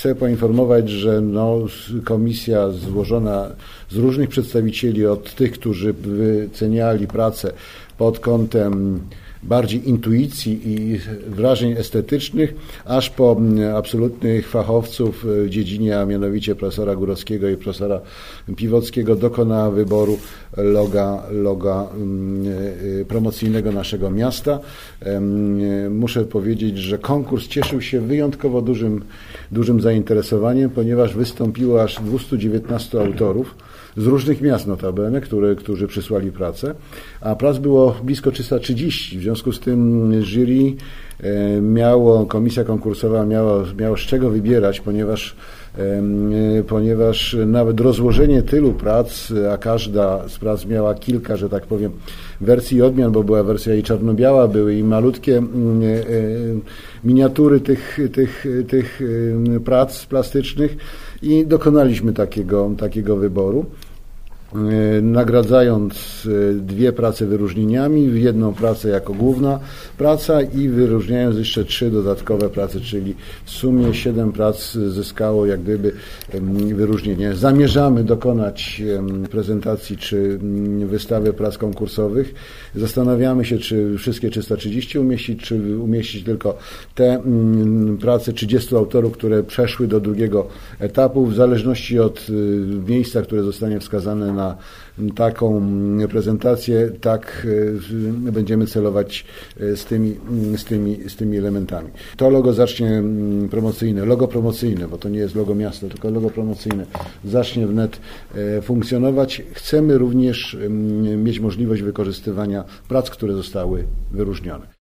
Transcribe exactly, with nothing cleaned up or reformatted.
chcę poinformować, że no, komisja złożona z różnych przedstawicieli, od tych, którzy wyceniali pracę pod kątem bardziej intuicji i wrażeń estetycznych, aż po absolutnych fachowców w dziedzinie, a mianowicie profesora Górowskiego i profesora Piwockiego, dokonała wyboru loga, loga promocyjnego naszego miasta. Muszę powiedzieć, że konkurs cieszył się wyjątkowo dużym, dużym zainteresowaniem, ponieważ wystąpiło aż dwieście dziewiętnastu autorów z różnych miast notabene, które, którzy przysłali pracę, a prac było blisko trzysta trzydzieści. W związku z tym jury miało, komisja konkursowa miała, miała z czego wybierać, ponieważ, ponieważ nawet rozłożenie tylu prac, a każda z prac miała kilka, że tak powiem, wersji i odmian, bo była wersja i czarno-biała, były i malutkie miniatury tych, tych, tych prac plastycznych i dokonaliśmy takiego, takiego wyboru, nagradzając dwie prace wyróżnieniami, jedną pracę jako główna praca i wyróżniając jeszcze trzy dodatkowe prace, czyli w sumie siedem prac zyskało jak gdyby wyróżnienie. Zamierzamy dokonać prezentacji czy wystawy prac konkursowych. Zastanawiamy się, czy wszystkie trzysta trzydzieści umieścić, czy umieścić tylko te prace trzydziestu autorów, które przeszły do drugiego etapu, w zależności od miejsca, które zostanie wskazane na taką prezentację, tak będziemy celować z tymi, z tymi, z tymi elementami. To logo zacznie promocyjne, logo promocyjne, bo to nie jest logo miasta, tylko logo promocyjne, zacznie wnet funkcjonować. Chcemy również mieć możliwość wykorzystywania prac, które zostały wyróżnione.